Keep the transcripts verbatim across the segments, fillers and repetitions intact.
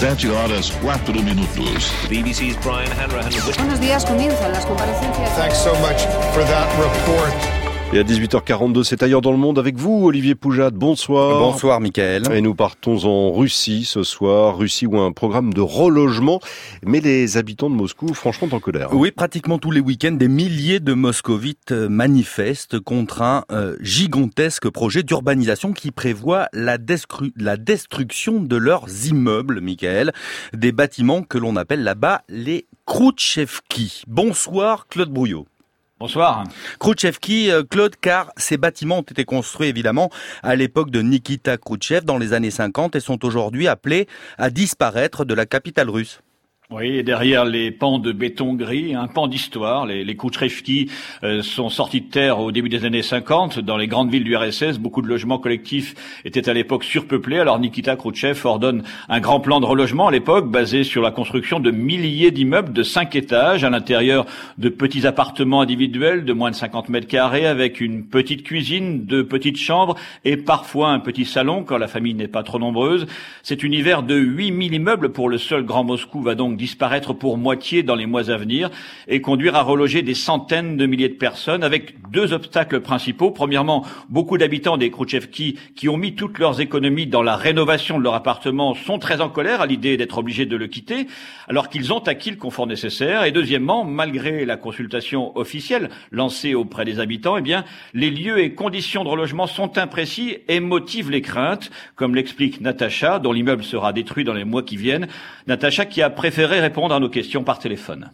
Sete horas, quatro minutos. B B C's Brian Hanrahan. Buenos días, comienzan las comparecencias. Thanks so much for that report. Et à dix-huit heures quarante-deux, c'est Ailleurs dans le monde avec vous, Olivier Poujade. Bonsoir. Bonsoir, Mickaël. Et nous partons en Russie ce soir. Russie où un programme de relogement. Mais les habitants de Moscou, franchement, en colère. Oui, pratiquement tous les week-ends, des milliers de moscovites manifestent contre un euh, gigantesque projet d'urbanisation qui prévoit la, destru- la destruction de leurs immeubles, Mickaël. Des bâtiments que l'on appelle là-bas les Khrouchtchevki. Bonsoir, Claude Brouillot. Bonsoir. Khrouchtchevki, Claude, car ces bâtiments ont été construits évidemment à l'époque de Nikita Khrouchtchev dans les années cinquante et sont aujourd'hui appelés à disparaître de la capitale russe. Oui, et derrière les pans de béton gris, un pan d'histoire. Les, les Khrouchtchevki euh, sont sortis de terre au début des années cinquante. Dans les grandes villes du R S S, beaucoup de logements collectifs étaient à l'époque surpeuplés. Alors Nikita Khrouchtchev ordonne un grand plan de relogement à l'époque, basé sur la construction de milliers d'immeubles de cinq étages, à l'intérieur de petits appartements individuels de moins de cinquante mètres carrés, avec une petite cuisine, deux petites chambres et parfois un petit salon quand la famille n'est pas trop nombreuse. Cet univers de huit mille immeubles pour le seul Grand Moscou va donc disparaître pour moitié dans les mois à venir et conduire à reloger des centaines de milliers de personnes avec deux obstacles principaux. Premièrement, beaucoup d'habitants des Khrouchtchevki qui ont mis toutes leurs économies dans la rénovation de leur appartement sont très en colère à l'idée d'être obligés de le quitter alors qu'ils ont acquis le confort nécessaire. Et deuxièmement, malgré la consultation officielle lancée auprès des habitants, eh bien, les lieux et conditions de relogement sont imprécis et motivent les craintes, comme l'explique Natacha, dont l'immeuble sera détruit dans les mois qui viennent. Natacha qui a préféré répondre à nos questions par téléphone.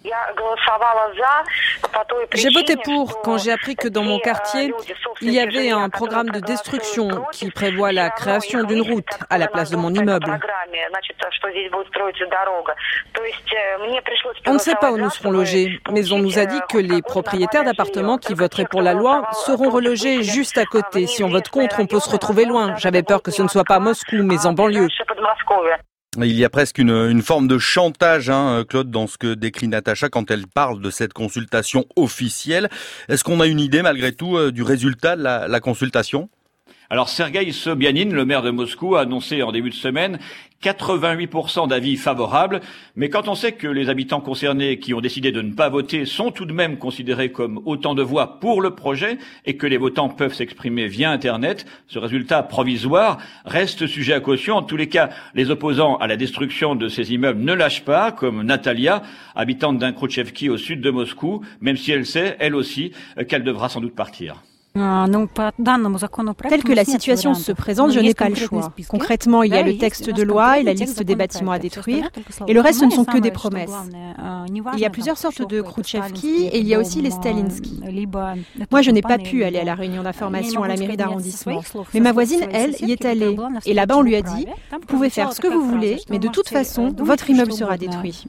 J'ai voté pour quand j'ai appris que dans mon quartier, il y avait un programme de destruction qui prévoit la création d'une route à la place de mon immeuble. On ne sait pas où nous serons logés, mais on nous a dit que les propriétaires d'appartements qui voteraient pour la loi seront relogés juste à côté. Si on vote contre, on peut se retrouver loin. J'avais peur que ce ne soit pas Moscou, mais en banlieue. Il y a presque une, une forme de chantage, hein, Claude, dans ce que décrit Natacha quand elle parle de cette consultation officielle. Est-ce qu'on a une idée, malgré tout, euh, du résultat de la, la consultation ? Alors Sergueï Sobyanin, le maire de Moscou, a annoncé en début de semaine quatre-vingt-huit pour cent d'avis favorables. Mais quand on sait que les habitants concernés qui ont décidé de ne pas voter sont tout de même considérés comme autant de voix pour le projet et que les votants peuvent s'exprimer via Internet, ce résultat provisoire reste sujet à caution. En tous les cas, les opposants à la destruction de ces immeubles ne lâchent pas, comme Natalia, habitante d'un Khrouchtchevki au sud de Moscou, même si elle sait, elle aussi, qu'elle devra sans doute partir. Telle que la situation se présente, je n'ai pas le choix. Concrètement, il y a le texte de loi et la liste des bâtiments à détruire, et le reste, ce ne sont que des promesses. Il y a plusieurs sortes de Khrouchtchevki et il y a aussi les Stalinsky. Moi, je n'ai pas pu aller à la réunion d'information à la mairie d'arrondissement, mais ma voisine, elle, y est allée. Et là-bas, on lui a dit, vous pouvez faire ce que vous voulez, mais de toute façon, votre immeuble sera détruit.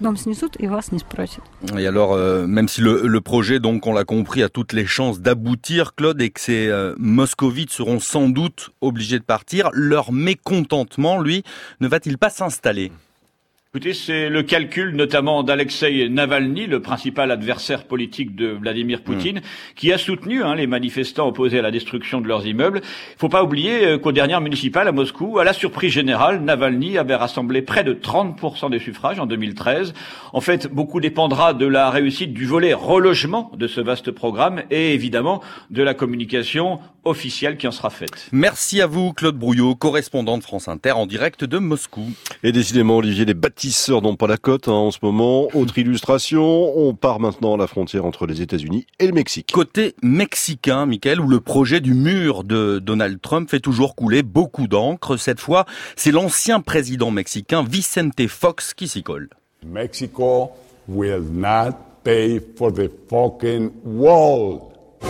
Et alors, euh, même si le, le projet, donc, on l'a compris, a toutes les chances d'aboutir, Claude, et que ces euh, moscovites seront sans doute obligés de partir, leur mécontentement, lui, ne va-t-il pas s'installer ? Écoutez, c'est le calcul notamment d'Alexeï Navalny, le principal adversaire politique de Vladimir Poutine, mmh. qui a soutenu hein, les manifestants opposés à la destruction de leurs immeubles. Il faut pas oublier euh, qu'aux dernières municipales à Moscou, à la surprise générale, Navalny avait rassemblé près de trente pour cent des suffrages en deux mille treize. En fait, beaucoup dépendra de la réussite du volet relogement de ce vaste programme et évidemment de la communication officielle qui en sera faite. Merci à vous, Claude Brouillot, correspondant de France Inter en direct de Moscou. Et décidément, Olivier, les bâtisseurs n'ont pas la cote hein, en ce moment. Autre illustration, on part maintenant à la frontière entre les États-Unis et le Mexique. Côté mexicain, Mickaël, où le projet du mur de Donald Trump fait toujours couler beaucoup d'encre. Cette fois, c'est l'ancien président mexicain Vicente Fox qui s'y colle. Mexico will not pay for the fucking wall.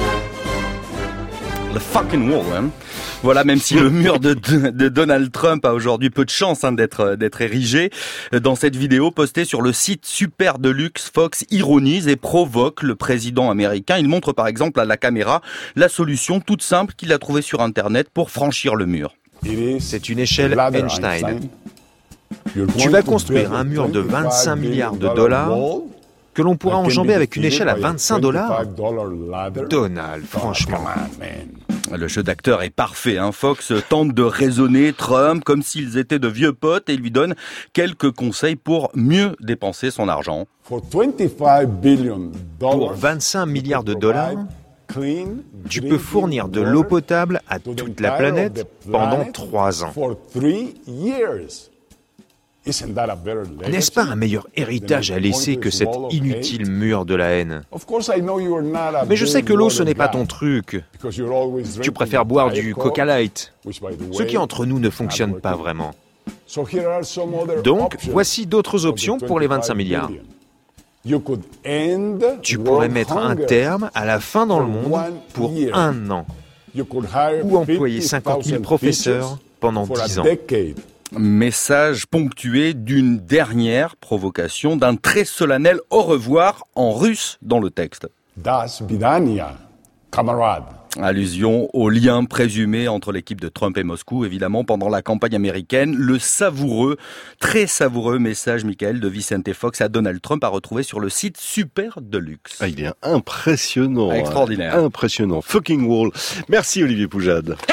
The fucking wall, hein. Voilà, même si le mur de, de, de Donald Trump a aujourd'hui peu de chance hein, d'être d'être érigé, dans cette vidéo postée sur le site Super Deluxe, Fox ironise et provoque le président américain. Il montre par exemple à la caméra la solution toute simple qu'il a trouvée sur Internet pour franchir le mur. C'est une échelle Einstein. Tu vas construire un mur de vingt-cinq milliards de dollars que l'on pourra enjamber avec une échelle à vingt-cinq dollars. Donald, franchement. Le jeu d'acteur est parfait. Hein. Fox tente de raisonner Trump comme s'ils étaient de vieux potes et lui donne quelques conseils pour mieux dépenser son argent. Pour vingt-cinq milliards de dollars, tu peux fournir de l'eau potable à toute la planète pendant trois ans. N'est-ce pas un meilleur héritage à laisser que cet inutile mur de la haine? Mais je sais que l'eau, ce n'est pas ton truc. Tu préfères boire du Coca Light, ce qui entre nous ne fonctionne pas vraiment. Donc, voici d'autres options pour les vingt-cinq milliards. Tu pourrais mettre un terme à la faim dans le monde pour un an, ou employer cinquante mille professeurs pendant dix ans. Message ponctué d'une dernière provocation, d'un très solennel au revoir en russe dans le texte. Das vidania, camarade. Allusion au lien présumé entre l'équipe de Trump et Moscou, évidemment, pendant la campagne américaine. Le savoureux, très savoureux message, Michael, de Vicente Fox à Donald Trump à retrouver sur le site Super Deluxe. Ah, il est impressionnant. Extraordinaire. Hein. Impressionnant. Fucking wall. Merci Olivier Poujade.